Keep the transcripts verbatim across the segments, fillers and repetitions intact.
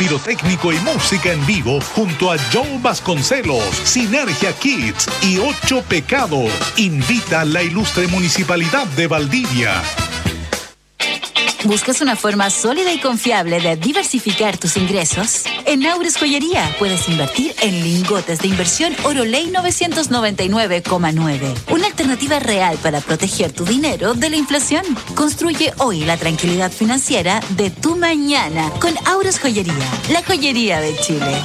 pirotécnico y música en vivo junto a Joe Vasconcelos, Sinergia Kids y Ocho Pecados. Invita a la ilustre Municipalidad de Valdivia. ¿Buscas una forma sólida y confiable de diversificar tus ingresos? En Aures Joyería puedes invertir en lingotes de inversión Oroley novecientos noventa y nueve coma nueve. Una alternativa real para proteger tu dinero de la inflación. Construye hoy la tranquilidad financiera de tu mañana con Aures Joyería, la joyería de Chile.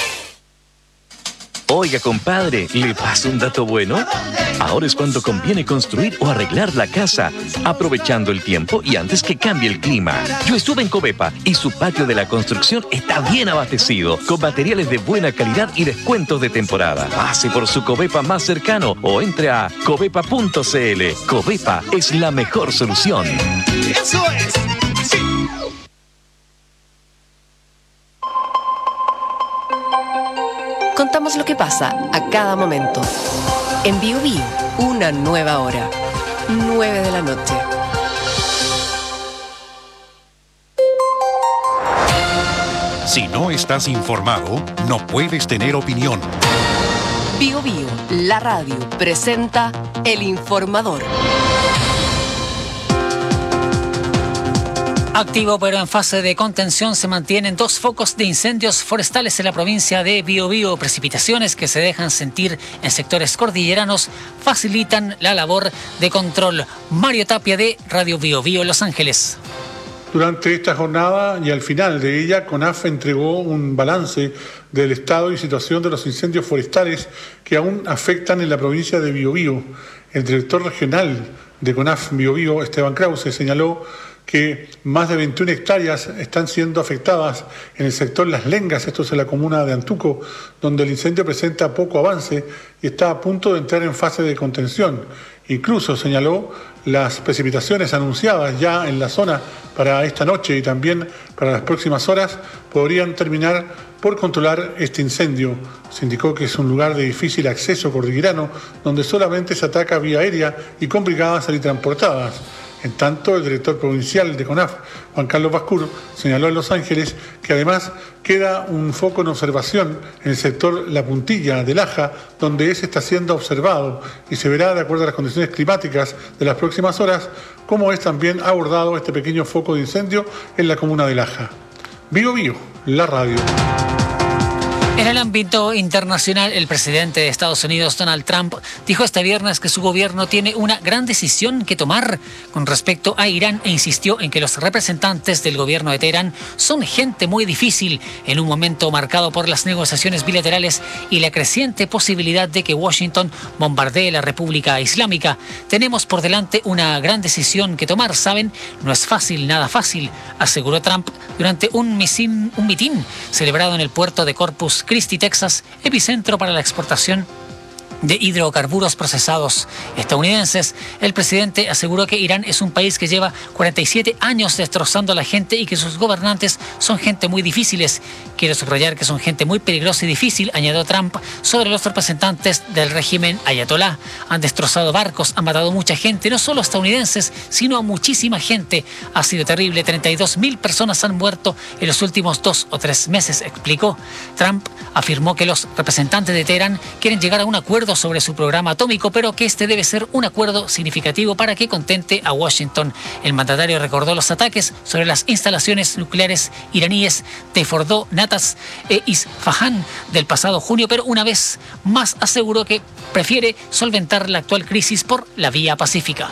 Oiga, compadre, ¿le paso un dato bueno? Ahora es cuando conviene construir o arreglar la casa, aprovechando el tiempo y antes que cambie el clima. Yo estuve en Covepa y su patio de la construcción está bien abastecido, con materiales de buena calidad y descuentos de temporada. Pase por su Covepa más cercano o entre a covepa punto c l. Covepa es la mejor solución. ¡Eso es! ¡Sí! Contamos lo que pasa a cada momento. En Bio Bio, una nueva hora. nueve de la noche. Si no estás informado, no puedes tener opinión. Bio Bio, la radio, presenta El Informador. Activo pero en fase de contención se mantienen dos focos de incendios forestales en la provincia de Biobío. Precipitaciones que se dejan sentir en sectores cordilleranos facilitan la labor de control. Mario Tapia de Radio Biobío Los Ángeles. Durante esta jornada y al final de ella, CONAF entregó un balance del estado y situación de los incendios forestales que aún afectan en la provincia de Biobío. El director regional de CONAF Biobío, Esteban Krause, señaló que más de veintiuna hectáreas están siendo afectadas en el sector Las Lengas, esto es en la comuna de Antuco, donde el incendio presenta poco avance y está a punto de entrar en fase de contención. Incluso señaló las precipitaciones anunciadas ya en la zona para esta noche y también para las próximas horas podrían terminar por controlar este incendio. Se indicó que es un lugar de difícil acceso cordillerano donde solamente se ataca vía aérea y con brigadas teletransportadas. En tanto, el director provincial de CONAF, Juan Carlos Bascur, señaló en Los Ángeles que además queda un foco en observación en el sector La Puntilla de Laja, donde ese está siendo observado y se verá, de acuerdo a las condiciones climáticas de las próximas horas, cómo es también abordado este pequeño foco de incendio en la comuna de Laja. Bio Bio, la radio. En el ámbito internacional, el presidente de Estados Unidos, Donald Trump, dijo este viernes que su gobierno tiene una gran decisión que tomar con respecto a Irán e insistió en que los representantes del gobierno de Teherán son gente muy difícil en un momento marcado por las negociaciones bilaterales y la creciente posibilidad de que Washington bombardee la República Islámica. Tenemos por delante una gran decisión que tomar, ¿saben? No es fácil, nada fácil, aseguró Trump durante un, misin, un mitin celebrado en el puerto de Corpus Christi, Texas, epicentro para la exportación de hidrocarburos procesados estadounidenses. El presidente aseguró que Irán es un país que lleva cuarenta y siete años destrozando a la gente y que sus gobernantes son gente muy difíciles. Quiero subrayar que son gente muy peligrosa y difícil, añadió Trump sobre los representantes del régimen ayatolá. Han destrozado barcos, han matado mucha gente, no solo estadounidenses, sino a muchísima gente. Ha sido terrible, treinta y dos mil personas han muerto en los últimos dos o tres meses, explicó. Trump afirmó que los representantes de Teherán quieren llegar a un acuerdo sobre su programa atómico, pero que este debe ser un acuerdo significativo para que contente a Washington. El mandatario recordó los ataques sobre las instalaciones nucleares iraníes de Fordo, Natas e Isfahan del pasado junio, pero una vez más aseguró que prefiere solventar la actual crisis por la vía pacífica.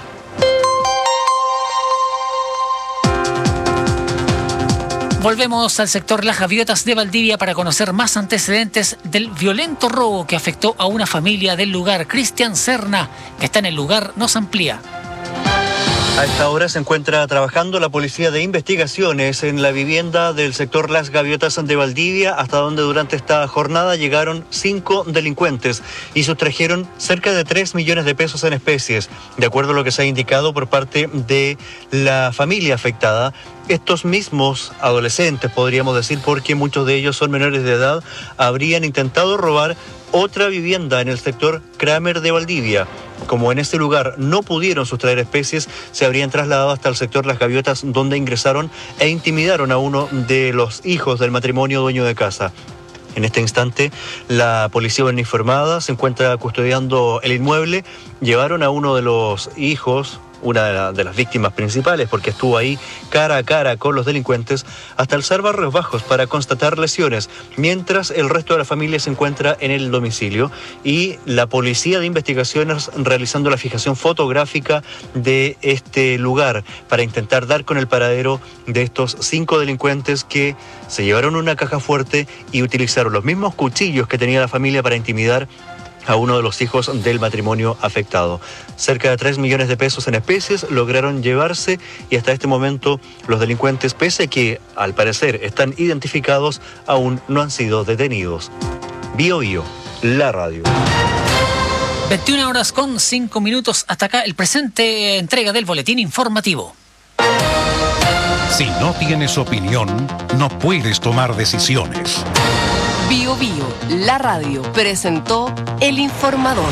Volvemos al sector Las Gaviotas de Valdivia para conocer más antecedentes del violento robo que afectó a una familia del lugar. Cristian Serna, que está en el lugar, nos amplía. A esta hora se encuentra trabajando la Policía de Investigaciones en la vivienda del sector Las Gaviotas de Valdivia, hasta donde durante esta jornada llegaron cinco delincuentes y sustrajeron cerca de tres millones de pesos en especies. De acuerdo a lo que se ha indicado por parte de la familia afectada, estos mismos adolescentes, podríamos decir, porque muchos de ellos son menores de edad, habrían intentado robar otra vivienda en el sector Kramer de Valdivia. Como en este lugar no pudieron sustraer especies, se habrían trasladado hasta el sector Las Gaviotas, donde ingresaron e intimidaron a uno de los hijos del matrimonio dueño de casa. En este instante, la policía uniformada se encuentra custodiando el inmueble. Llevaron a uno de los hijos, una de, la, de las víctimas principales, porque estuvo ahí cara a cara con los delincuentes, hasta alzar barrios bajos para constatar lesiones, mientras el resto de la familia se encuentra en el domicilio y la policía de investigaciones realizando la fijación fotográfica de este lugar para intentar dar con el paradero de estos cinco delincuentes que se llevaron una caja fuerte y utilizaron los mismos cuchillos que tenía la familia para intimidar a uno de los hijos del matrimonio afectado. Cerca de tres millones de pesos en especies lograron llevarse y hasta este momento los delincuentes, pese a que al parecer están identificados, aún no han sido detenidos. Bio Bio, la radio. veintiuna horas con cinco minutos. Hasta acá el presente entrega del boletín informativo. Si no tienes opinión, no puedes tomar decisiones. Bio Bio, la radio, presentó El Informador.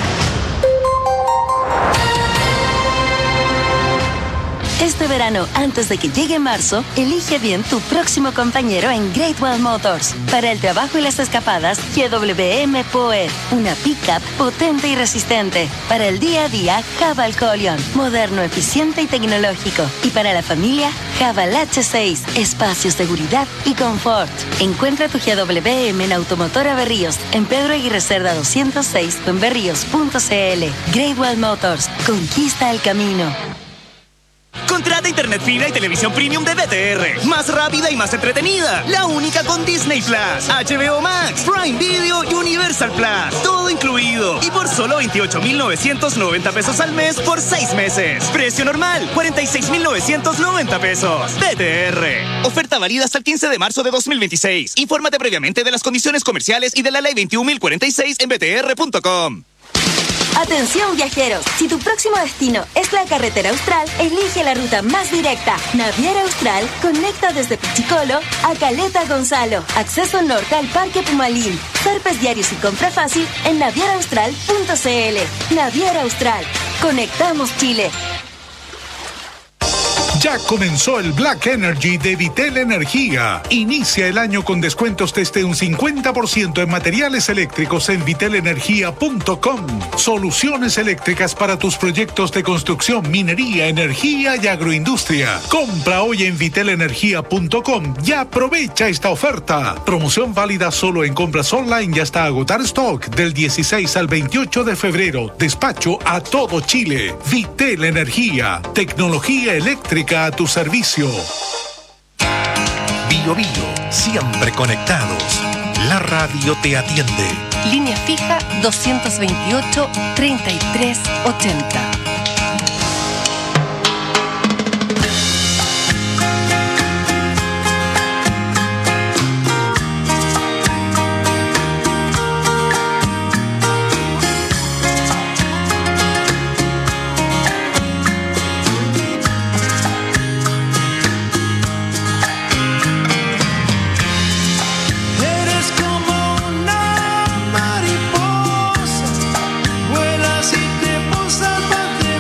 Este verano, antes de que llegue marzo, elige bien tu próximo compañero en Great Wall Motors. Para el trabajo y las escapadas, G W M Power, una pickup potente y resistente. Para el día a día, Haval Colion, moderno, eficiente y tecnológico. Y para la familia, Haval H seis, espacio, seguridad y confort. Encuentra tu G W M en Automotora Berríos, en Pedro Aguirre Cerda doscientos seis o en berríos punto c l. Great Wall Motors, conquista el camino. Contrata internet fibra y televisión premium de B T R. Más rápida y más entretenida. La única con Disney Plus, H B O Max, Prime Video y Universal Plus. Todo incluido. Y por solo veintiocho mil novecientos noventa pesos al mes por seis meses. Precio normal, cuarenta y seis mil novecientos noventa pesos. B T R. Oferta válida hasta el quince de marzo de dos mil veintiséis. Infórmate previamente de las condiciones comerciales y de la ley veintiún mil cuarenta y seis en b t r punto com. Atención viajeros, si tu próximo destino es la carretera austral, elige la ruta más directa. Naviera Austral conecta desde Pichicolo a Caleta Gonzalo. Acceso norte al Parque Pumalín. Zarpes diarios y compra fácil en naviera austral punto c l. Naviera Austral. Conectamos Chile. Ya comenzó el Black Energy de Vitel Energía. Inicia el año con descuentos desde un cincuenta por ciento en materiales eléctricos en vitel energía punto com. Soluciones eléctricas para tus proyectos de construcción, minería, energía y agroindustria. Compra hoy en vitel energía punto com y aprovecha esta oferta. Promoción válida solo en compras online y hasta agotar stock del dieciséis al veintiocho de febrero. Despacho a todo Chile. Vitel Energía. Tecnología eléctrica a tu servicio. Bio Bio, siempre conectados. La radio te atiende. Línea fija doscientos veintiocho, treinta y tres ochenta. Vuelas y te posas bajo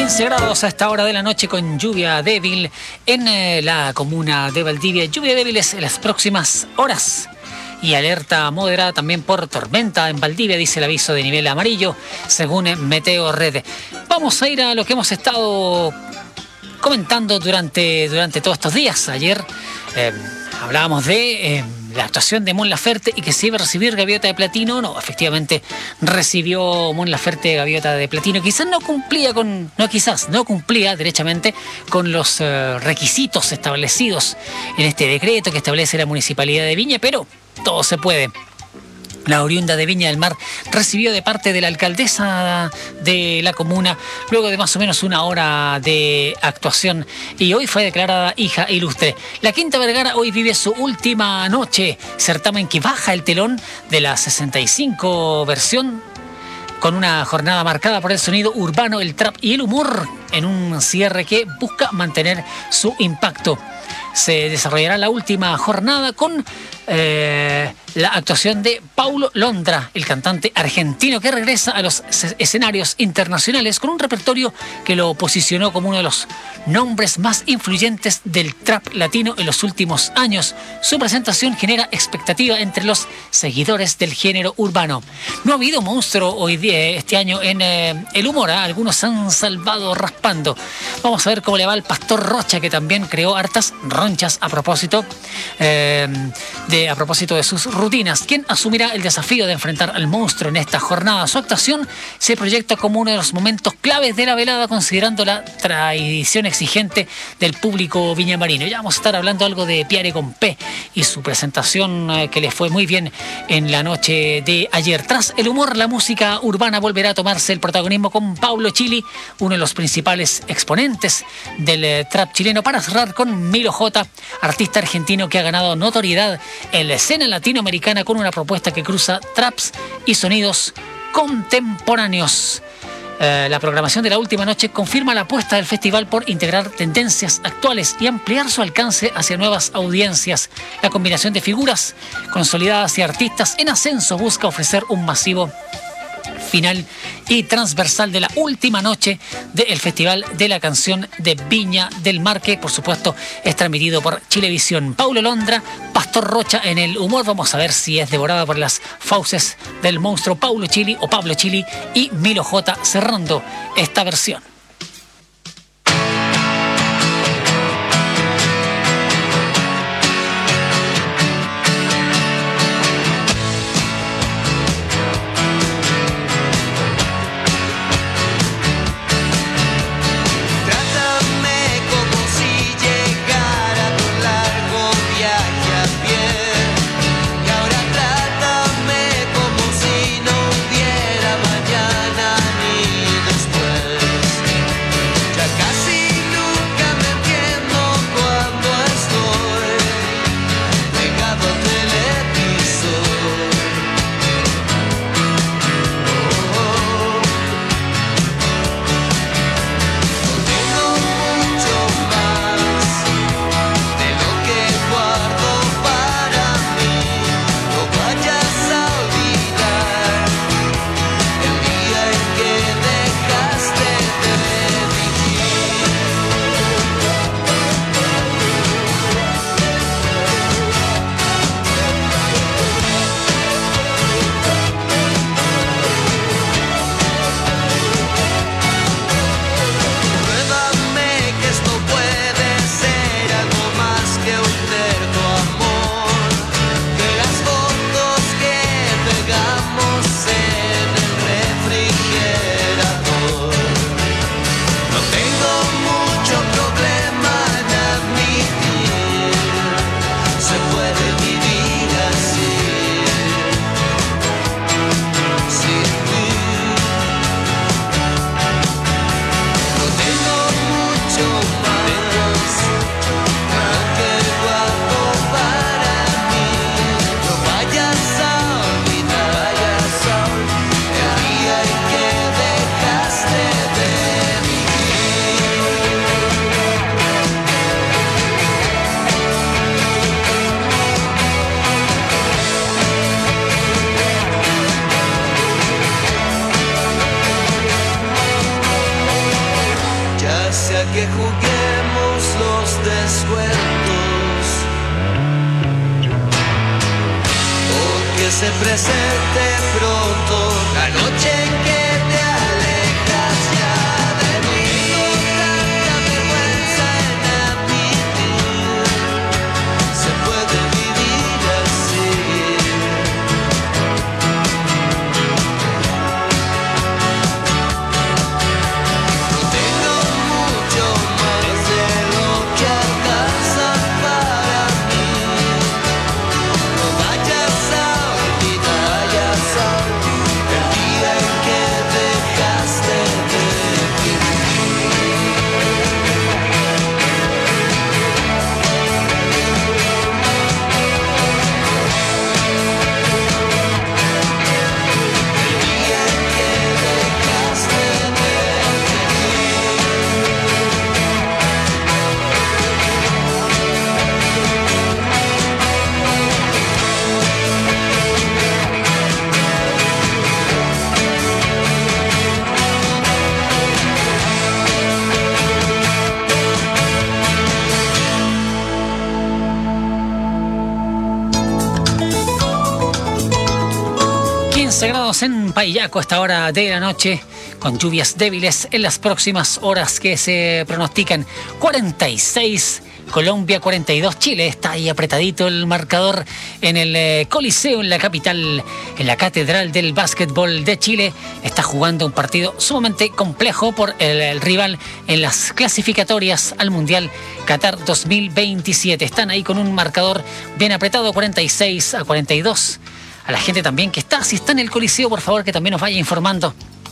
quince grados a esta hora de la noche con lluvia débil en eh, la comuna de Valdivia. Lluvia débil en las próximas horas. Y alerta moderada también por tormenta en Valdivia, dice el aviso de nivel amarillo, según Meteo Red. Vamos a ir a lo que hemos estado comentando durante, durante todos estos días. Ayer eh, hablábamos de eh, la actuación de Mon Laferte y que se iba a recibir Gaviota de Platino. No, efectivamente recibió Mon Laferte Gaviota de Platino. Quizás no cumplía con, no quizás, no cumplía derechamente con los eh, requisitos establecidos en este decreto que establece la Municipalidad de Viña, pero todo se puede. La oriunda de Viña del Mar recibió de parte de la alcaldesa de la comuna, luego de más o menos una hora de actuación, y hoy fue declarada hija ilustre. La Quinta Vergara hoy vive su última noche, certamen que baja el telón de la sesenta y cinco versión, con una jornada marcada por el sonido urbano, el trap y el humor, en un cierre que busca mantener su impacto. Se desarrollará la última jornada con eh, la actuación de Paulo Londra, el cantante argentino que regresa a los escenarios internacionales con un repertorio que lo posicionó como uno de los nombres más influyentes del trap latino en los últimos años. Su presentación genera expectativa entre los seguidores del género urbano. No ha habido monstruo hoy día, este año, en eh, el humor, ¿eh? Algunos han salvado raspando. Vamos a ver cómo le va al Pastor Rocha, que también creó hartas ronchas a propósito eh, de a propósito de sus rutinas. ¿Quién asumirá el desafío de enfrentar al monstruo en esta jornada? Su actuación se proyecta como uno de los momentos claves de la velada, considerando la tradición exigente del público viñamarino. Ya vamos a estar hablando algo de Pierre con P y su presentación eh, que le fue muy bien en la noche de ayer. Tras el humor, la música urbana volverá a tomarse el protagonismo con Paulo Chili, uno de los principales exponentes del eh, trap chileno, para cerrar con Milo J, artista argentino que ha ganado notoriedad en la escena latinoamericana con una propuesta que cruza traps y sonidos contemporáneos. Eh, la programación de la última noche confirma la apuesta del festival por integrar tendencias actuales y ampliar su alcance hacia nuevas audiencias. La combinación de figuras consolidadas y artistas en ascenso busca ofrecer un masivo final y transversal de la última noche del Festival de la Canción de Viña del Mar, que por supuesto es transmitido por Chilevisión. Paulo Londra, Pastor Rocha en el humor. Vamos a ver si es devorada por las fauces del monstruo Paulo Chili o Pablo Chili, y Milo J cerrando esta versión. Como si no hubiera mañana ni después. que se presente pronto la noche en que te alejas ya de mí. Tanta vergüenza en admitir, se puede vivir así. No tengo mucho más de lo que alcanza para mí. No vayas a olvidar, vayas a olvidar el día en que dejaste de quince grados en Payaco a esta hora de la noche, con lluvias débiles en las próximas horas que se pronostican. cuarenta y seis Colombia, cuarenta y dos Chile. Está ahí apretadito el marcador en el eh, Coliseo, en la capital, en la catedral del básquetbol de Chile. Está jugando un partido sumamente complejo por el, el rival en las clasificatorias al Mundial Qatar dos mil veintisiete. Están ahí con un marcador bien apretado, cuarenta y seis a cuarenta y dos. A la gente también que está, si está en el Coliseo, por favor que también nos vaya informando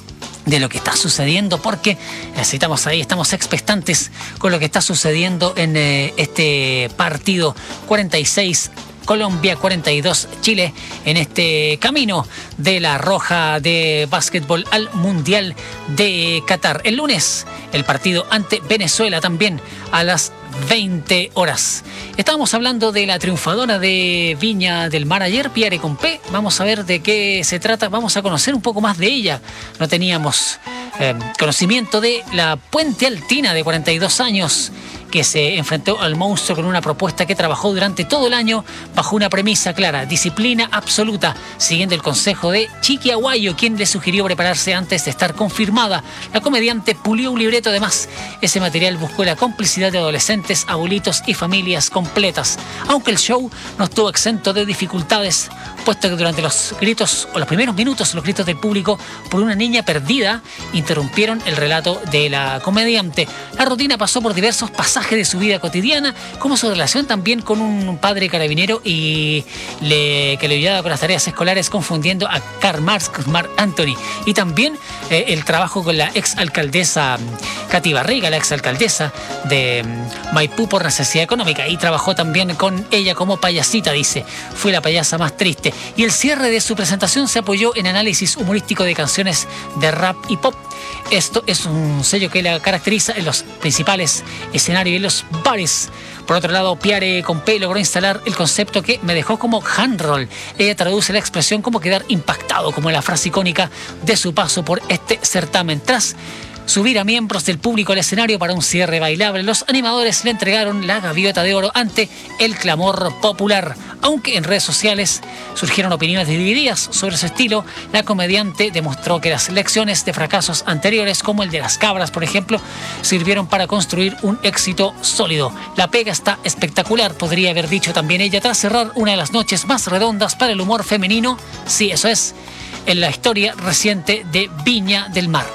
de lo que está sucediendo, porque necesitamos ahí, estamos expectantes con lo que está sucediendo en eh, este partido. Cuarenta y seis Colombia, cuarenta y dos Chile, en este camino de la Roja de básquetbol al Mundial de Qatar. El lunes, el partido ante Venezuela también a las veinte horas. Estábamos hablando de la triunfadora de Viña del Mar ayer, Pierre Compé. Vamos a ver de qué se trata, vamos a conocer un poco más de ella. No teníamos eh, conocimiento de la Puente Altina de cuarenta y dos años, que se enfrentó al monstruo con una propuesta que trabajó durante todo el año bajo una premisa clara: disciplina absoluta, siguiendo el consejo de Chiqui Aguayo, quien le sugirió prepararse antes de estar confirmada. La comediante pulió un libreto, además ese material buscó la complicidad de adolescentes, abuelitos y familias completas, aunque el show no estuvo exento de dificultades, puesto que durante los gritos o los primeros minutos los gritos del público por una niña perdida interrumpieron el relato de la comediante. La rutina pasó por diversos pasajes de su vida cotidiana, como su relación también con un padre carabinero y le, que le ayudaba con las tareas escolares confundiendo a Karl Marx con Marc Anthony, y también eh, el trabajo con la ex alcaldesa Katy Barriga, la ex alcaldesa de Maipú, por necesidad económica, y trabajó también con ella como payasita, dice. Fue la payasa más triste. Y el cierre de su presentación se apoyó en análisis humorístico de canciones de rap y pop. Esto es un sello que la caracteriza en los principales escenarios y en los bares. Por otro lado, Pierre Compé logró instalar el concepto que me dejó como handroll. Ella traduce la expresión como quedar impactado, como la frase icónica de su paso por este certamen. Tras subir a miembros del público al escenario para un cierre bailable, los animadores le entregaron la gaviota de oro ante el clamor popular. Aunque en redes sociales surgieron opiniones divididas sobre su estilo, la comediante demostró que las lecciones de fracasos anteriores, como el de las cabras, por ejemplo, sirvieron para construir un éxito sólido. La pega está espectacular, podría haber dicho también ella, tras cerrar una de las noches más redondas para el humor femenino, sí, eso es, en la historia reciente de Viña del Mar.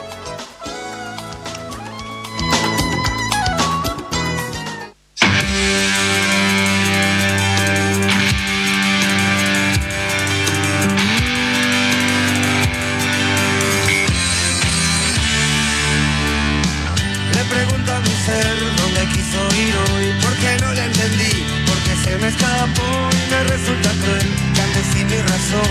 Me escapó y me resulta cruel que ande sin mi razón.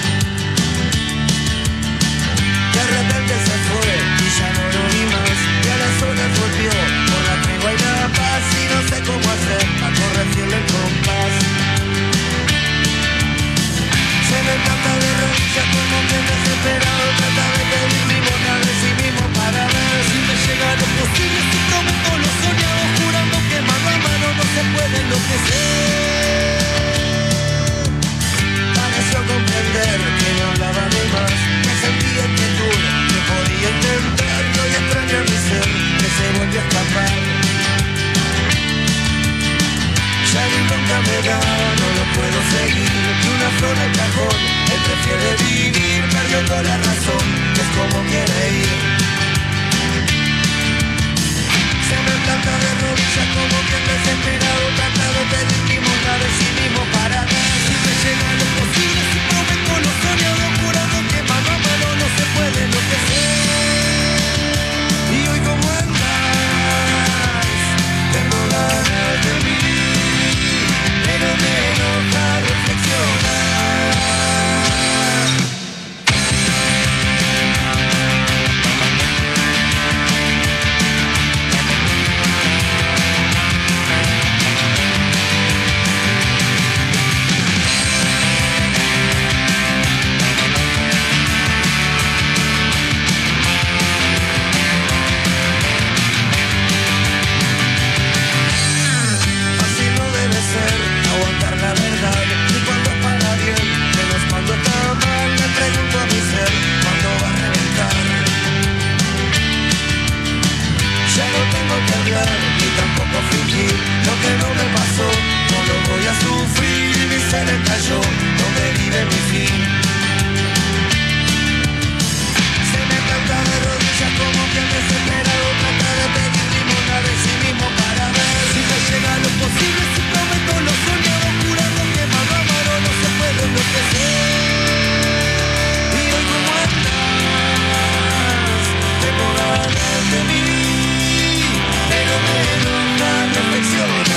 De repente se fue y ya no lo vi más, y a las horas volvió por la tregua y la paz, y no sé cómo hacer para corregirle el compás. Se me encanta de rodillas como que desesperado, trata de pedir limosna, recibimos para ver si me llega lo posible, si prometo lo soñado, jurando que mano a mano no se puede enloquecer. Pareció completo la razón, es como quiere ir. Se me planta de rodillas como quien desesperado trata de pedir limosna de sí mismo para dar. Si me llega lo posible, si prometo lo soñado, jurando que mano a mano no se puede enloquecer. Y hoy como andas, tengo ganas de mí, pero me enoja reflexionar. Aguantar la verdad, y cuando es para bien, menos cuando está mal. Me pregunto a mi ser, ¿cuándo va a reventar? Ya no tengo que hablar, ni tampoco fingir lo que no me pasó, no lo voy a sufrir. Mi ser estalló, donde vive mi fin. Se me canta de rodillas como quien desesperado trata de pedir limosna de sí mismo para ver si me llega lo posible, si prometo lo soñado, jurando que mano a mano no se puede enloquecer. Y hoy como andas, tengo ganas de mí, pero me enoja reflexionar.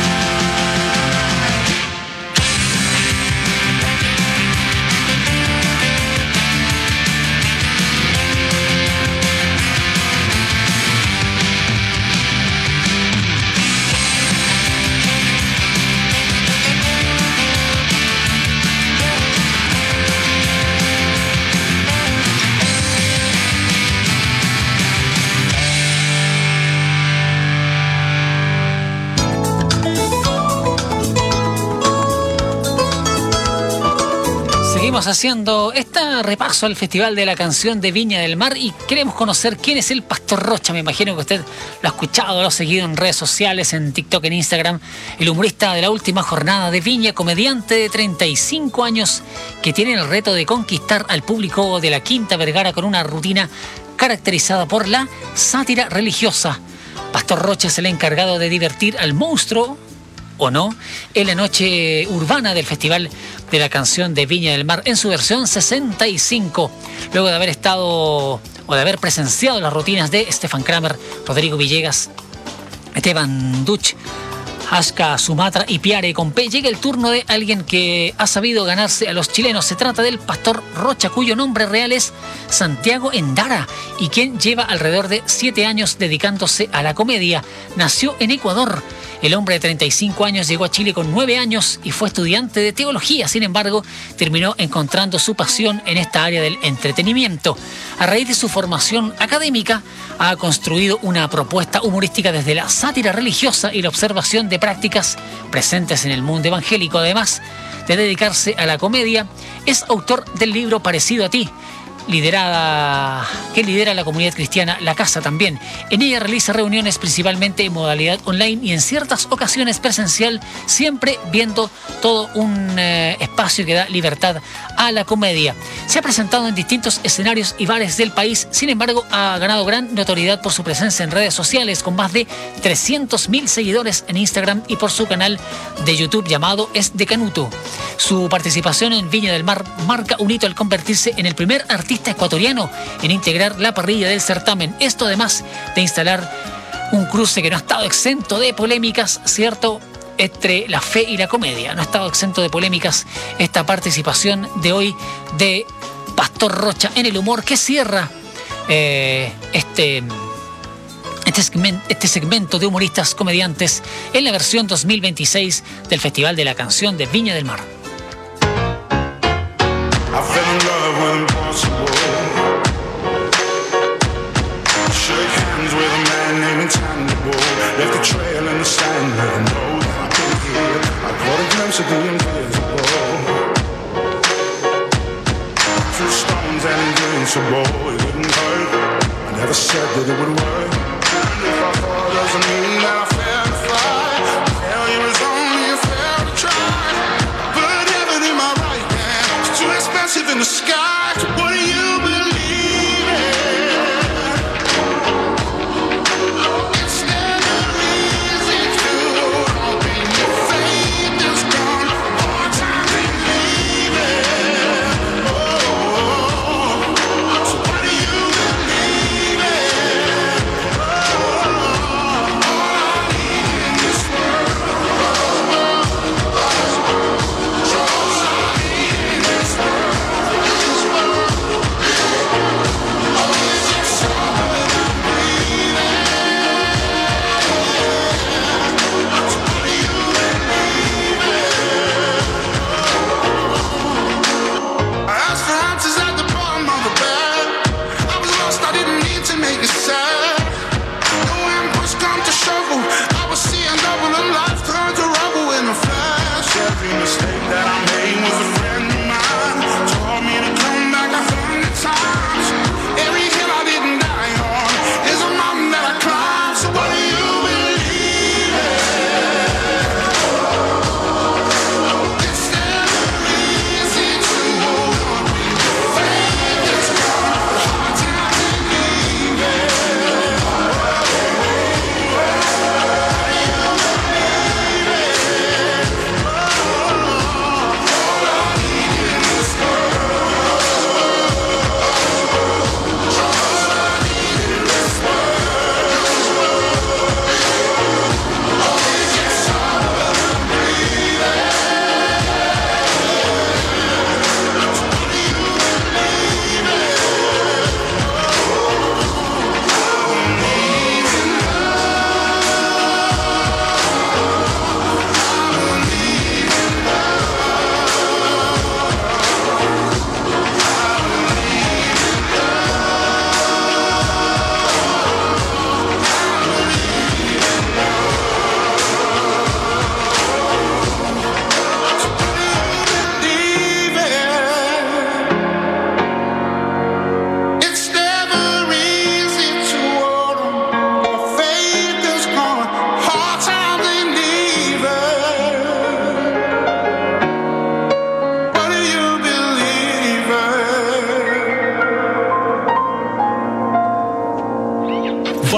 Seguimos haciendo este repaso al Festival de la Canción de Viña del Mar y queremos conocer quién es el Pastor Rocha. Me imagino que usted lo ha escuchado, lo ha seguido en redes sociales, en TikTok, en Instagram. El humorista de la última jornada de Viña, comediante de treinta y cinco años que tiene el reto de conquistar al público de la Quinta Vergara con una rutina caracterizada por la sátira religiosa. Pastor Rocha es el encargado de divertir al monstruo, o no, en la noche urbana del Festival de la Canción de Viña del Mar en su versión sesenta y cinco. Luego de haber estado o de haber presenciado las rutinas de Stefan Kramer, Rodrigo Villegas, Esteban Duch, Ashka Sumatra y Piare Compé, llega el turno de alguien que ha sabido ganarse a los chilenos. Se trata del Pastor Rocha, cuyo nombre real es Santiago Endara y quien lleva alrededor de siete años dedicándose a la comedia. Nació en Ecuador. El hombre de treinta y cinco años llegó a Chile con nueve años y fue estudiante de teología. Sin embargo, terminó encontrando su pasión en esta área del entretenimiento. A raíz de su formación académica, ha construido una propuesta humorística desde la sátira religiosa y la observación de prácticas presentes en el mundo evangélico. Además de dedicarse a la comedia, es autor del libro Parecido a ti, liderada, que lidera la comunidad cristiana La Casa también. En ella realiza reuniones principalmente en modalidad online y en ciertas ocasiones presencial, siempre viendo todo un eh, espacio que da libertad a la comedia. Se ha presentado en distintos escenarios y bares del país, sin embargo ha ganado gran notoriedad por su presencia en redes sociales, con más de trescientos mil seguidores en Instagram y por su canal de YouTube llamado Es de Canuto. Su participación en Viña del Mar marca un hito al convertirse en el primer artista ecuatoriano en integrar la parrilla del certamen. Esto además de instalar un cruce que no ha estado exento de polémicas, ¿cierto?, entre la fe y la comedia. No ha estado exento de polémicas esta participación de hoy de Pastor Rocha en el humor, que cierra eh, este, este, segmento, este segmento de humoristas comediantes en la versión dos mil veintiséis del Festival de la Canción de Viña del Mar. I fell in love with impossible. Shook hands with a man named Intangible. Left a trail in the sand, let him know that I've been here. I caught a glimpse of the invisible. Two stones and invincible. It wouldn't hurt. I never said that it would work. And if I fall, doesn't mean that I failed to fly. Failure is only a fail to try. Put heaven in my right hand. It's too expensive in the sky. So what do you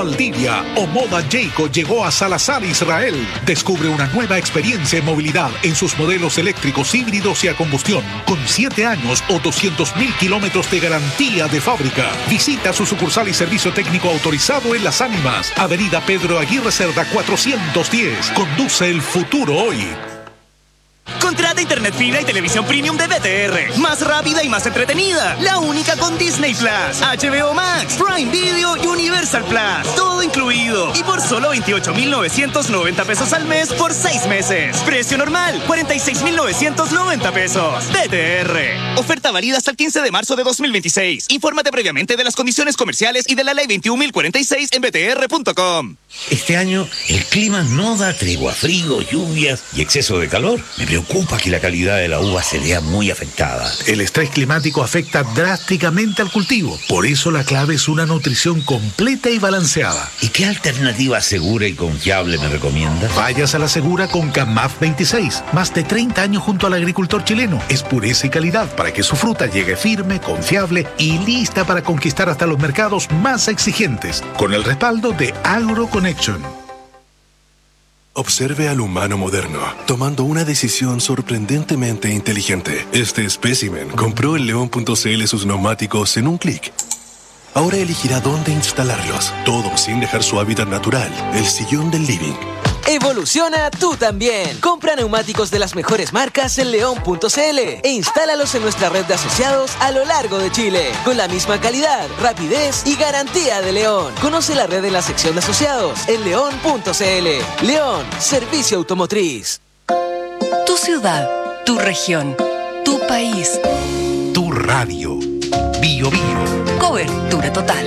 Valdivia o Moda Jayco llegó a Salazar, Israel. Descubre una nueva experiencia en movilidad en sus modelos eléctricos, híbridos y a combustión, con siete años o doscientos mil kilómetros de garantía de fábrica. Visita su sucursal y servicio técnico autorizado en Las Ánimas, Avenida Pedro Aguirre Cerda cuatrocientos diez. Conduce el futuro hoy. Contrata internet fibra y televisión premium de B T R. Más rápida y más entretenida. La única con Disney Plus, H B O Max, Prime Video y Universal Plus. Todo incluido. Y por solo veintiocho mil novecientos noventa pesos al mes por seis meses. Precio normal, cuarenta y seis mil novecientos noventa pesos. B T R. Oferta válida hasta el quince de marzo de dos mil veintiséis. Infórmate previamente de las condiciones comerciales y de la ley veintiún mil cuarenta y seis en b t r punto com. Este año el clima no da tregua, frío, lluvias y exceso de calor. Me preocupa que la calidad de la uva se vea muy afectada. El estrés climático afecta drásticamente al cultivo. Por eso la clave es una nutrición completa y balanceada. ¿Y qué alternativa segura y confiable me recomiendas? Vayas a la segura con Camaf veintiséis. Más de treinta años junto al agricultor chileno. Es pureza y calidad para que su fruta llegue firme, confiable y lista para conquistar hasta los mercados más exigentes. Con el respaldo de AgroConnection. Observe al humano moderno, tomando una decisión sorprendentemente inteligente. Este espécimen compró en león punto c l sus neumáticos en un clic. Ahora elegirá dónde instalarlos, todo sin dejar su hábitat natural, el sillón del living. Evoluciona tú también. Compra neumáticos de las mejores marcas en león punto c l e instálalos en nuestra red de asociados a lo largo de Chile, con la misma calidad, rapidez y garantía de León. Conoce la red en la sección de asociados en león punto c l. León, servicio automotriz. Tu ciudad, tu región, tu país. Tu radio. Bio Bio. Cobertura total.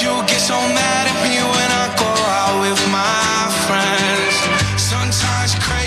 So mad at me when I go out with my friends. Sometimes crazy.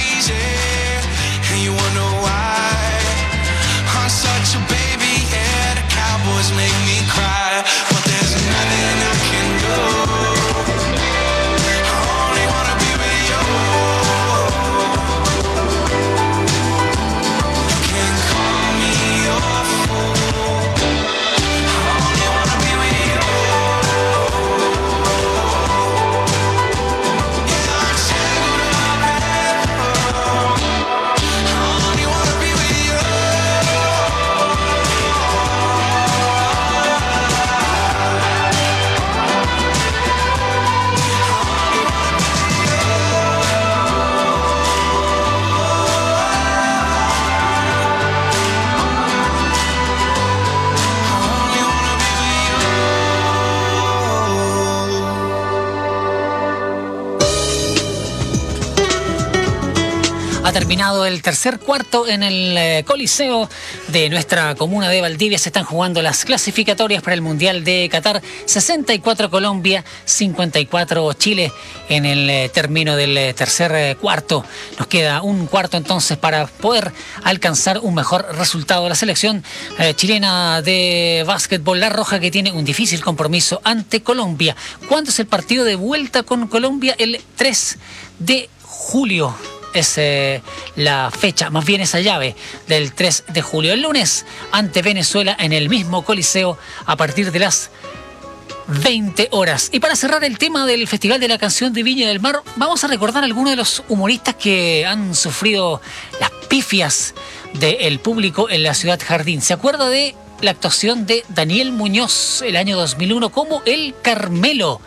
Ha terminado el tercer cuarto en el eh, Coliseo de nuestra comuna de Valdivia. Se están jugando las clasificatorias para el Mundial de Qatar. sesenta y cuatro Colombia, cincuenta y cuatro Chile en el eh, término del eh, tercer eh, cuarto. Nos queda un cuarto entonces para poder alcanzar un mejor resultado. La selección eh, chilena de básquetbol, La Roja, que tiene un difícil compromiso ante Colombia. ¿Cuándo es el partido de vuelta con Colombia? El tres de julio. Es eh, la fecha, más bien esa llave del tres de julio. El lunes ante Venezuela en el mismo Coliseo a partir de las veinte horas. Y para cerrar el tema del Festival de la Canción de Viña del Mar, vamos a recordar a algunos de los humoristas que han sufrido las pifias del público en la Ciudad Jardín. ¿Se acuerda de la actuación de Daniel Muñoz el año dos mil uno como El Carmelo,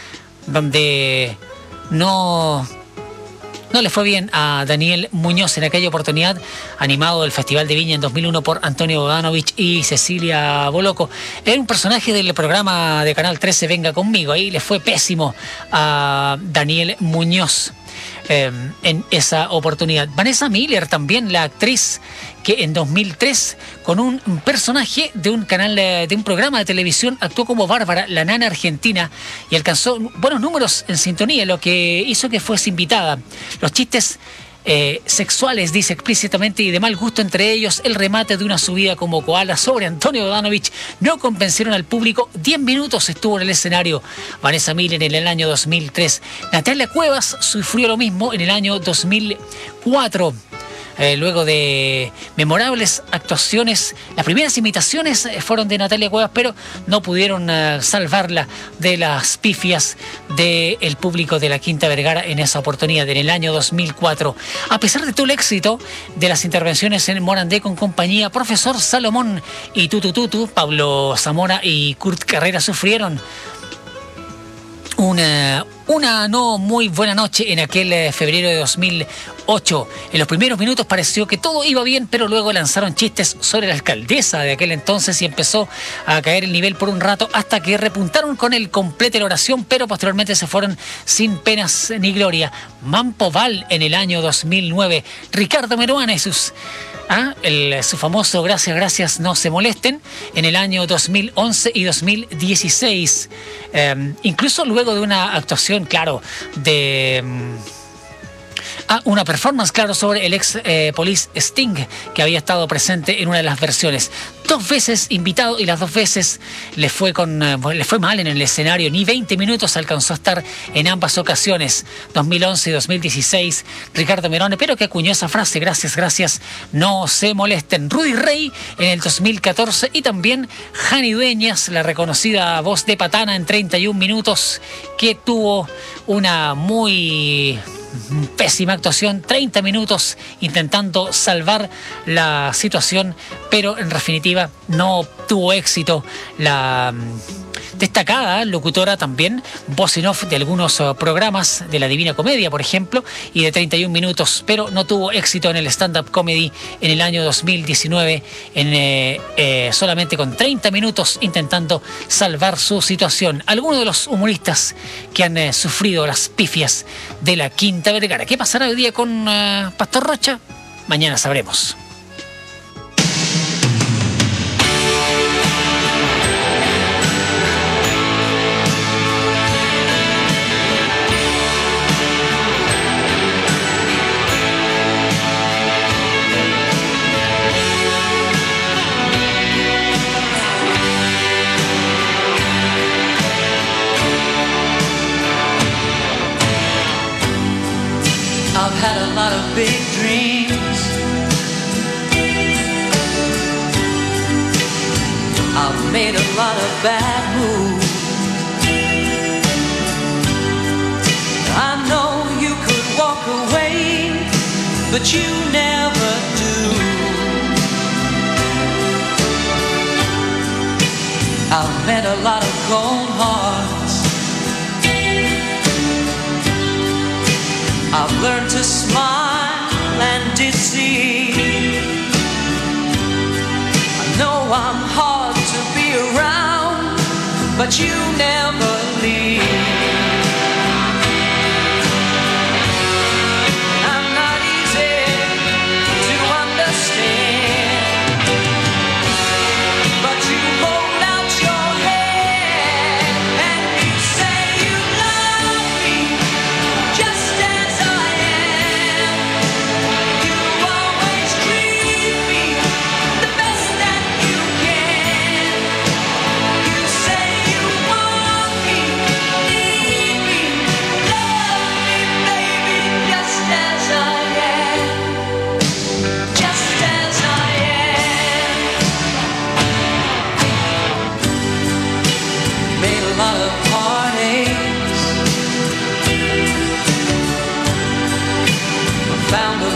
donde no... No le fue bien a Daniel Muñoz en aquella oportunidad, animado el Festival de Viña en dos mil uno por Antonio Bodanovich y Cecilia Boloco? Era un personaje del programa de Canal trece Venga Conmigo. Ahí le fue pésimo a Daniel Muñoz eh, en esa oportunidad. Vanessa Miller también, la actriz que en dos mil tres, con un personaje de un canal, de un programa de televisión, actuó como Bárbara, la nana argentina, y alcanzó buenos números en sintonía, lo que hizo que fuese invitada. Los chistes eh, sexuales, dice explícitamente, y de mal gusto, entre ellos el remate de una subida como koala sobre Antonio Bodanovich, no convencieron al público. Diez minutos estuvo en el escenario Vanessa Miller en el año dos mil tres. Natalia Cuevas sufrió lo mismo en el año dos mil cuatro. Eh, luego de memorables actuaciones, las primeras imitaciones fueron de Natalia Cuevas, pero no pudieron uh, salvarla de las pifias del público de la Quinta Vergara en esa oportunidad, en el año dos mil cuatro. A pesar de todo el éxito de las intervenciones en Morandé con compañía, Profesor Salomón y Tutu Tutu, Pablo Zamora y Kurt Carrera sufrieron una, una no muy buena noche en aquel eh, febrero de dos mil ocho. En los primeros minutos pareció que todo iba bien, pero luego lanzaron chistes sobre la alcaldesa de aquel entonces y empezó a caer el nivel por un rato, hasta que repuntaron con el complete la oración, pero posteriormente se fueron sin penas ni gloria. Mampo Val en el año dos mil nueve. Ricardo Meruana y sus... Ah, el, su famoso Gracias, gracias, no se molesten, en el año dos mil once y dos mil dieciséis. Eh, incluso luego de una actuación, claro, de... Ah, una performance, claro, sobre el ex eh, Police Sting, que había estado presente en una de las versiones. Dos veces invitado y las dos veces le fue, con, eh, le fue mal en el escenario. Ni veinte minutos alcanzó a estar en ambas ocasiones, dos mil once y dos mil dieciséis. Ricardo Merone, pero que acuñó esa frase, gracias, gracias, no se molesten. Rudy Rey en el dos mil catorce y también Jani Dueñas, la reconocida voz de Patana, en treinta y un minutos, que tuvo una muy... pésima actuación, treinta minutos intentando salvar la situación, pero en definitiva no tuvo éxito. La destacada locutora también, voz en off de algunos uh, programas de la Divina Comedia, por ejemplo, y de treinta y un minutos, pero no tuvo éxito en el stand-up comedy en el año dos mil diecinueve, en, eh, eh, solamente con treinta minutos intentando salvar su situación. Algunos de los humoristas que han eh, sufrido las pifias de la Quinta Vergara. ¿Qué pasará hoy día con uh, Pastor Rocha? Mañana sabremos. I've had a lot of big dreams. I've made a lot of bad moves. I know you could walk away, but you never do. I've met a lot of cold hearts. I've learned to smile and deceive. I know I'm hard to be around, but you never leave. I'm not easy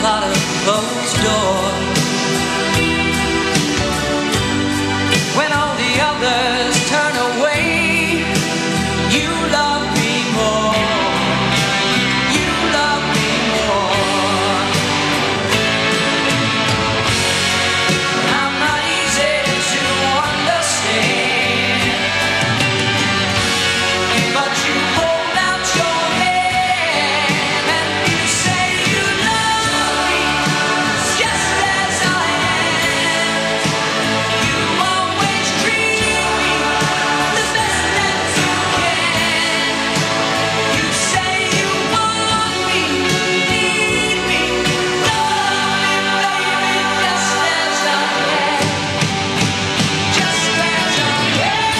behind a closed door. When all the others turn away, you love me more. You love me more. I'm not easy to understand, but you hold out your hand and you say you love me just as I am. You always treat me the best that you can. You say you want me, need me, love me, baby, just as I am. Just as I am.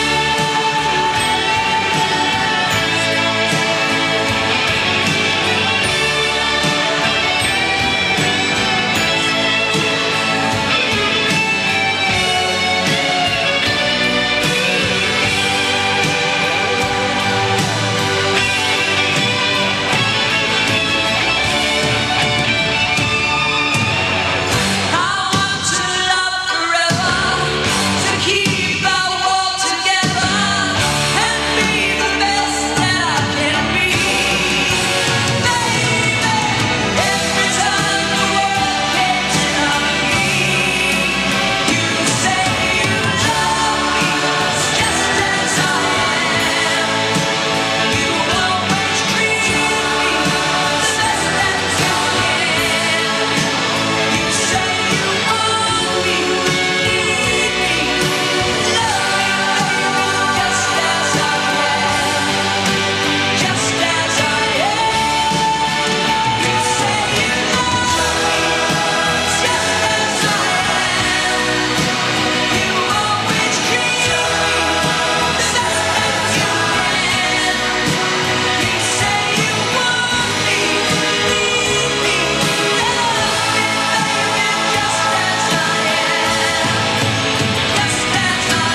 I want to love forever, to keep our world together, and be the best that I can be. Baby, every time the world gets on me, you say you love me just as I am. You always treat me the best that you can. You say you want me, need me, love me, just as I am, just as I am. You say you love me, just as I am. You always treat me the best that you can. You say you want me, need me, love me, baby, just as I am, just as I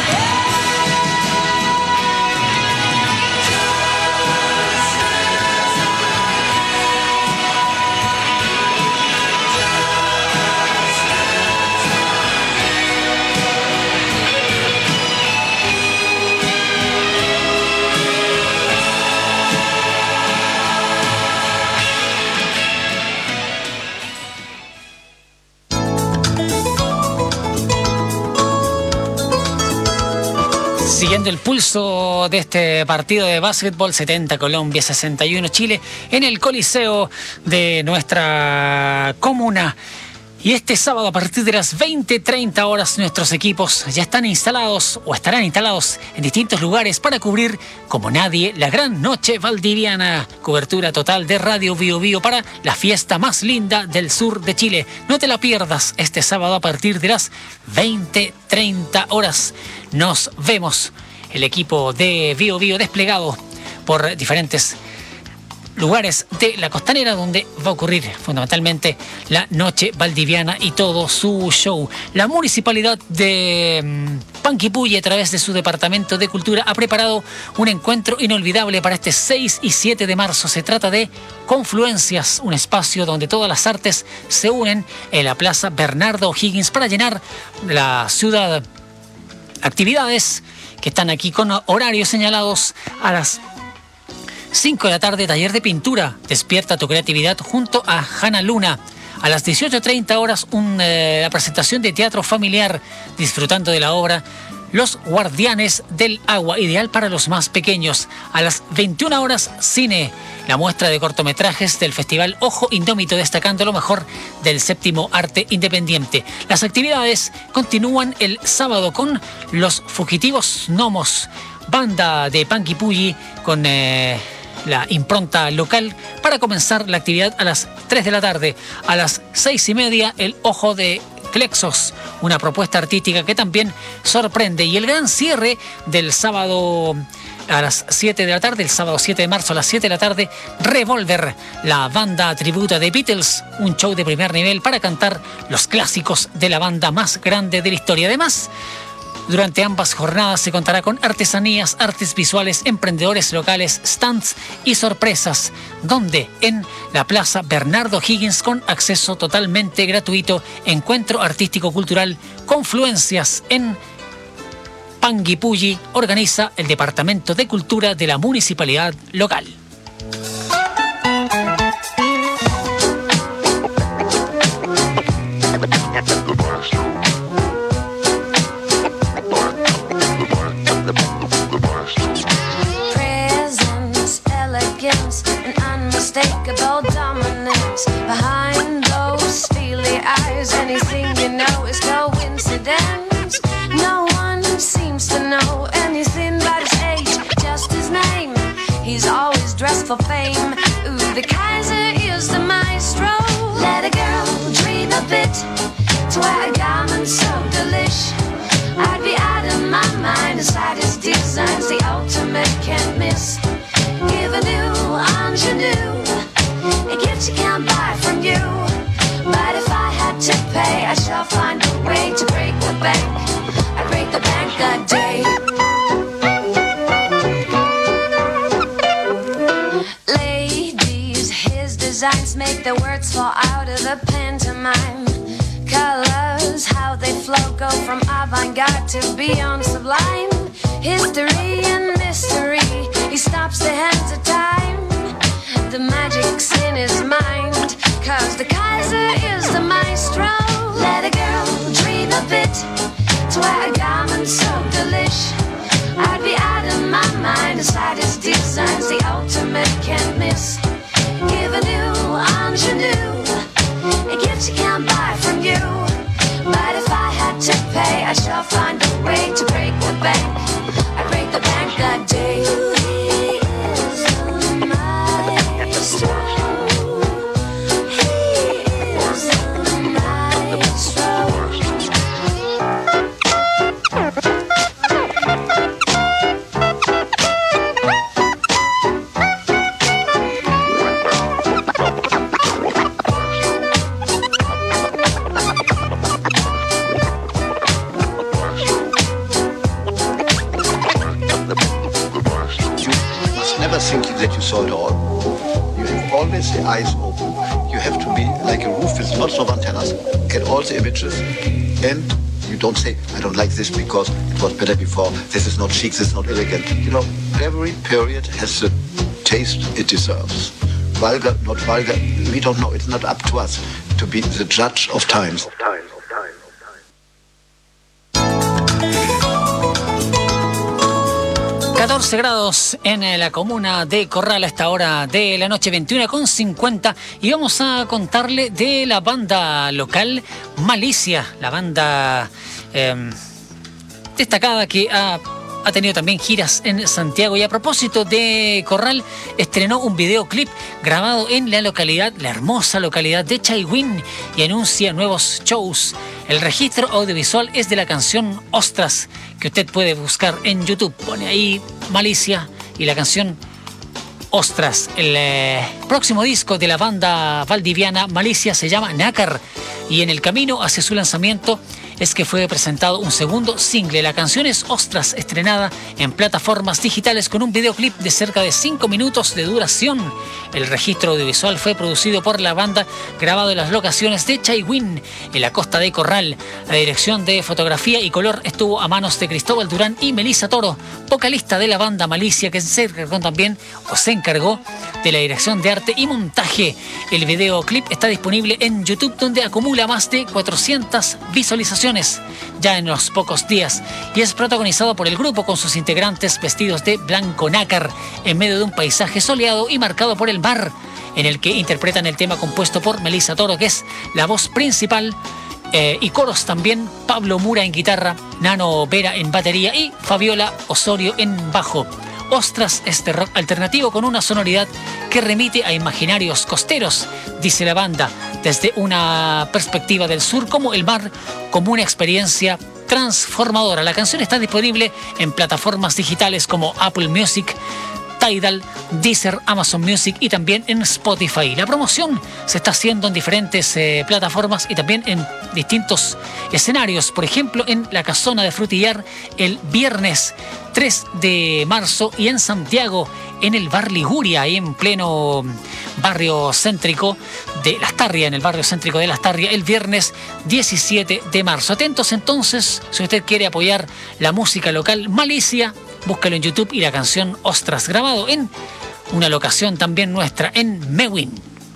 Siguiendo el pulso de este partido de básquetbol, setenta Colombia, sesenta y uno Chile, en el Coliseo de nuestra comuna. Y este sábado a partir de las veinte treinta horas nuestros equipos ya están instalados o estarán instalados en distintos lugares para cubrir como nadie la gran noche valdiviana. Cobertura total de Radio Bio Bio para la fiesta más linda del sur de Chile. No te la pierdas este sábado a partir de las veinte treinta horas. Nos vemos, el equipo de Bio Bio desplegado por diferentes lugares de la costanera donde va a ocurrir fundamentalmente la noche valdiviana y todo su show. La municipalidad de mm, Panguipulli, a través de su departamento de cultura, ha preparado un encuentro inolvidable para este seis y siete de marzo. Se trata de Confluencias, un espacio donde todas las artes se unen en la Plaza Bernardo O'Higgins para llenar la ciudad. Actividades que están aquí con horarios señalados: a las cinco de la tarde, taller de pintura, despierta tu creatividad junto a Hanna Luna. A las dieciocho treinta horas, un, eh, la presentación de teatro familiar, disfrutando de la obra Los Guardianes del Agua, ideal para los más pequeños. A las veintiuna horas, cine, la muestra de cortometrajes del Festival Ojo Indómito, destacando lo mejor del séptimo arte independiente. Las actividades continúan el sábado con Los Fugitivos Gnomos, banda de Panguipulli con eh, la impronta local, para comenzar la actividad a las tres de la tarde. A las seis y media, el Ojo de Clexos, una propuesta artística que también sorprende. Y el gran cierre del sábado a las siete de la tarde, el sábado siete de marzo a las siete de la tarde, Revolver, la banda tributa de Beatles, un show de primer nivel para cantar los clásicos de la banda más grande de la historia. Además, Durante ambas jornadas se contará con artesanías, artes visuales, emprendedores locales, stands y sorpresas, donde en la Plaza Bernardo Higgins, con acceso totalmente gratuito, encuentro artístico-cultural Confluencias en Panguipulli, organiza el Departamento de Cultura de la Municipalidad local. Unmistakable dominance behind those steely eyes. Anything you know is coincidence. No one seems to know anything about his age, just his name. He's always dressed for fame. Ooh, the Kaiser is the maestro. Let a girl dream a bit to wear a garment so delish. I'd be out of my mind inside his designs, the ultimate can't miss. Give a new ingenue, a gift you can't buy from you. But if I had to pay, I shall find a way to break the bank. I break the bank that day. Ladies, his designs make the words fall out of the pantomime. Colors, how they flow, go from avant-garde to beyond sublime. History and mystery, he stops the hands of time. The magic's in his mind, cause the Kaiser is the maestro. Let a girl dream a bit to wear a garment so delish. I'd be out of my mind inside his designs, the ultimate can't miss. Give a new ingenue, a gift you can't buy from you. But if I had to pay, I shall find a way to break the bank. I break the bank that day. He is the maestro. He is the maestro. Thinking that you saw it all. You have always the eyes open. You have to be like a roof with lots of antennas. Get all the images. And you don't say, I don't like this because it was better before. This is not chic, this is not elegant. You know, every period has the taste it deserves. Vulgar, not vulgar, we don't know. It's not up to us to be the judge of times. catorce grados en la comuna de Corral a esta hora de la noche, veintiuna con cincuenta, y vamos a contarle de la banda local Malicia, la banda eh, destacada que ha, ha tenido también giras en Santiago. Y a propósito de Corral, estrenó un videoclip grabado en la localidad, la hermosa localidad de Chaihuín, y anuncia nuevos shows. El registro audiovisual es de la canción Ostras, que usted puede buscar en YouTube. Pone ahí Malicia y la canción Ostras. El eh, próximo disco de la banda valdiviana Malicia se llama Nácar, y en el camino hacia su lanzamiento es que fue presentado un segundo single. La canción es Ostras, estrenada en plataformas digitales con un videoclip de cerca de cinco minutos de duración. El registro audiovisual fue producido por la banda, grabado en las locaciones de Chaihuín, en la costa de Corral. La dirección de fotografía y color estuvo a manos de Cristóbal Durán y Melissa Toro, vocalista de la banda Malicia, que se encargó también o se encargó de la dirección de arte y montaje. El videoclip está disponible en YouTube, donde acumula más de cuatrocientas visualizaciones ya en los pocos días, y es protagonizado por el grupo con sus integrantes vestidos de blanco nácar en medio de un paisaje soleado y marcado por el mar, en el que interpretan el tema compuesto por Melissa Toro, que es la voz principal, eh, y coros también Pablo Mura en guitarra, Nano Vera en batería y Fabiola Osorio en bajo. Ostras, este rock alternativo con una sonoridad que remite a imaginarios costeros, dice la banda, desde una perspectiva del sur como el mar, como una experiencia transformadora. La canción está disponible en plataformas digitales como Apple Music, Tidal, Deezer, Amazon Music y también en Spotify. La promoción se está haciendo en diferentes eh, plataformas y también en distintos escenarios. Por ejemplo, en la Casona de Frutillar el viernes tres de marzo y en Santiago en el Bar Liguria, ahí en pleno barrio céntrico de Lastarria, en el barrio céntrico de Lastarria, el viernes diecisiete de marzo. Atentos entonces, si usted quiere apoyar la música local Malicia, búscalo en YouTube y la canción Ostras, grabado en una locación también nuestra en Mewin.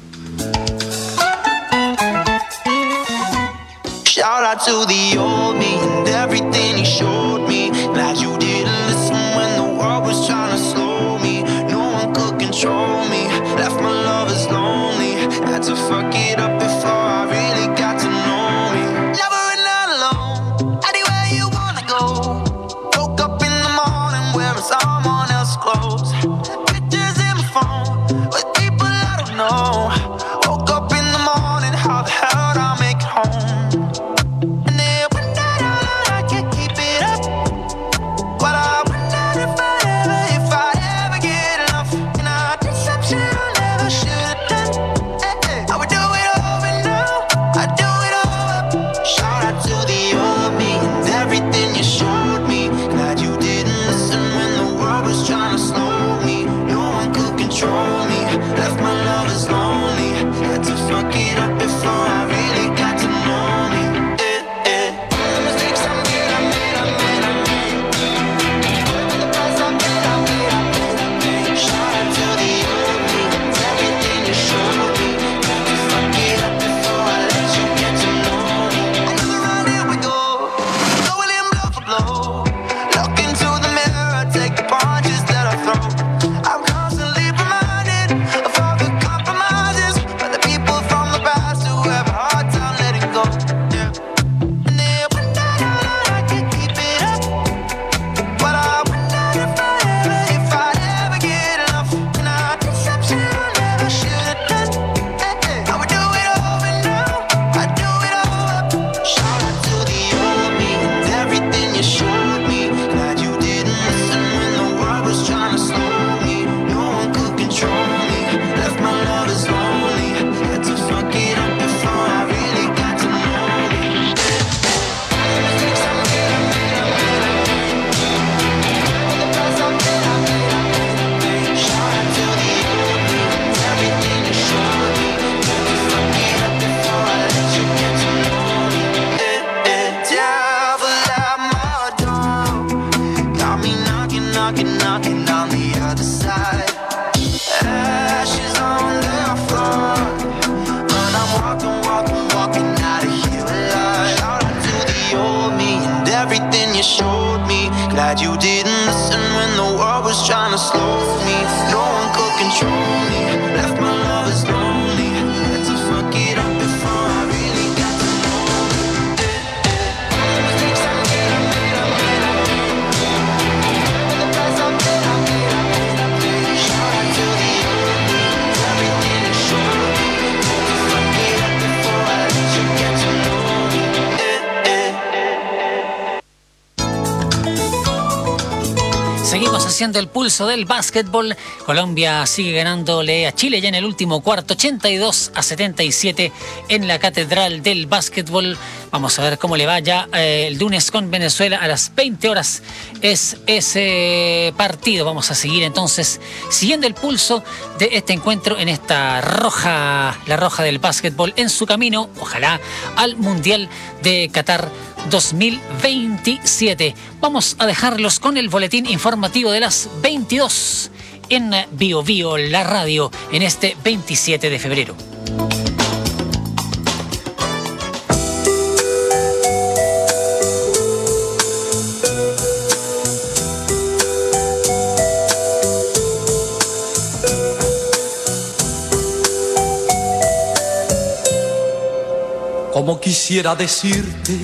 Shout out to the old me and everything he showed me. Glad you didn't listen when the world was trying to slow me. No one could control me. Left my lovers lonely. Had to fuck it up before I really got to know me. Never and not alone. Anywhere you wanna go. Woke up in the morning wearing someone else's clothes. Pictures in my phone with people I don't know. Woke up in the morning, how the hell did I make it home? Glad you didn't listen when the world was trying to slow me. No one could control me. Left my lovers lonely. Had to fuck it up before I really got to know me. Mistakes I made, I made, I made, I made. The price I paid, I paid, I paid, I paid. Shout out to the old me. Everything you showed me. Had to fuck it up before I let you get to know me. Seguimos haciendo el pulso del básquetbol. Colombia sigue ganándole a Chile ya en el último cuarto, ochenta y dos a setenta y siete en la catedral del básquetbol. Vamos a ver cómo le va ya eh, el lunes con Venezuela a las veinte horas. Es ese partido. Vamos a seguir entonces siguiendo el pulso de este encuentro en esta roja, la roja del básquetbol en su camino, ojalá, al Mundial de Qatar dos mil veintisiete. Vamos a dejarlos con el boletín informativo de las veintidós en Bio Bio, la radio, en este veintisiete de febrero. Como quisiera decirte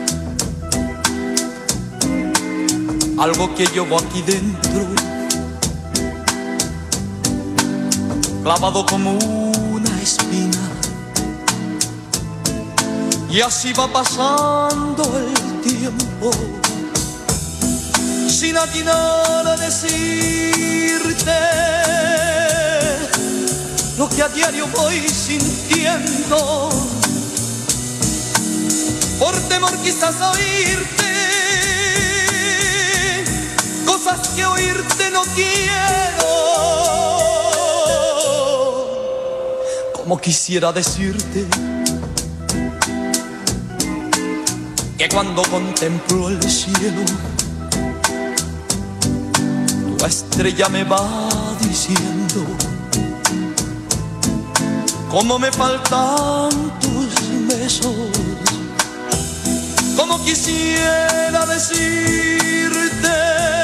algo que llevo aquí dentro, clavado como una espina, y así va pasando el tiempo, sin atinar a decirte que a diario voy sintiendo, por temor quizás a oírte, cosas que oírte no quiero. Como quisiera decirte que cuando contemplo el cielo, tu estrella me va diciendo cómo me faltan tus besos. Como quisiera decirte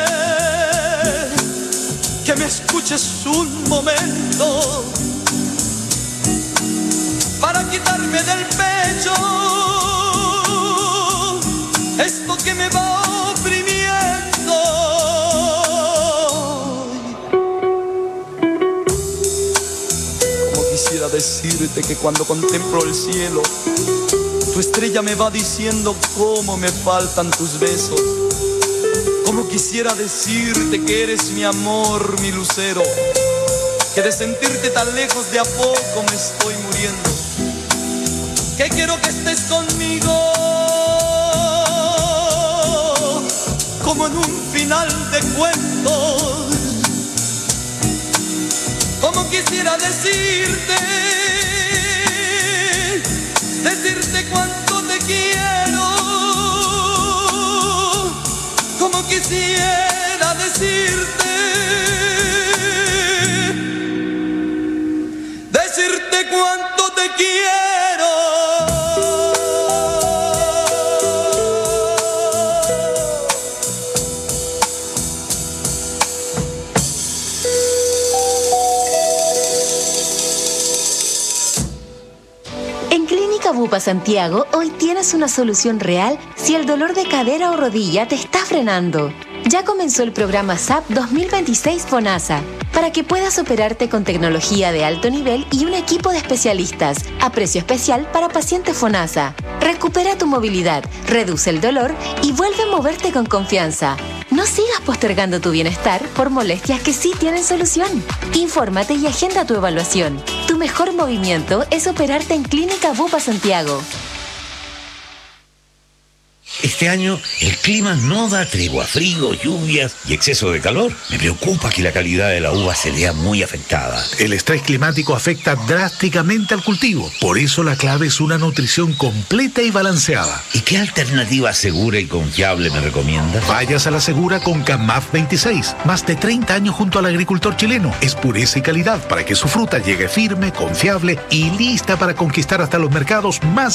que me escuches un momento para quitarme del pecho esto que me va oprimiendo. Como quisiera decirte que cuando contemplo el cielo, tu estrella me va diciendo cómo me faltan tus besos. Como quisiera decirte que eres mi amor, mi lucero, que de sentirte tan lejos de a poco me estoy muriendo, que quiero que estés conmigo como en un final de cuentos. Como quisiera decirte, decirte cuánto te quiero. Como quisiera decirte, decirte cuánto te quiero. En Clínica Bupa Santiago, hoy tienes una solución real si el dolor de cadera o rodilla te está frenando. Ya comenzó el programa S A P dos mil veintiséis FONASA, para que puedas operarte con tecnología de alto nivel y un equipo de especialistas, a precio especial para pacientes FONASA. Recupera tu movilidad, reduce el dolor y vuelve a moverte con confianza. No sigas postergando tu bienestar por molestias que sí tienen solución. Infórmate y agenda tu evaluación. Tu mejor movimiento es operarte en Clínica Bupa Santiago. Este año el clima no da tregua, frío, lluvias y exceso de calor. Me preocupa que la calidad de la uva se vea muy afectada. El estrés climático afecta drásticamente al cultivo. Por eso la clave es una nutrición completa y balanceada. ¿Y qué alternativa segura y confiable me recomiendas? Vayas a la segura con CAMAF veintiséis. Más de treinta años junto al agricultor chileno. Es pureza y calidad para que su fruta llegue firme, confiable y lista para conquistar hasta los mercados más